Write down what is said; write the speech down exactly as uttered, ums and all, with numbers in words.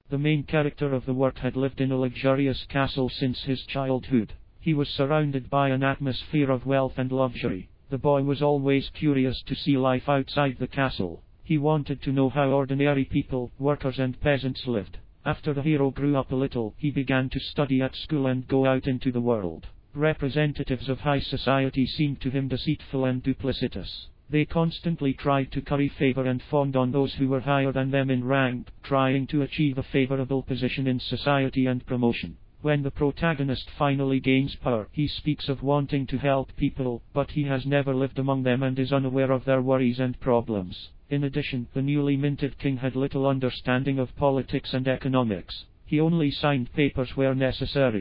The main character of the work had lived in a luxurious castle since his childhood. He was surrounded by an atmosphere of wealth and luxury. The boy was always curious to see life outside the castle. He wanted to know how ordinary people, workers and peasants lived. After the hero grew up a little, he began to study at school and go out into the world. Representatives of high society seemed to him deceitful and duplicitous. They constantly tried to curry favor and fawned on those who were higher than them in rank, trying to achieve a favorable position in society and promotion. When the protagonist finally gains power, he speaks of wanting to help people, but he has never lived among them and is unaware of their worries and problems. In addition, the newly minted king had little understanding of politics and economics. He only signed papers where necessary.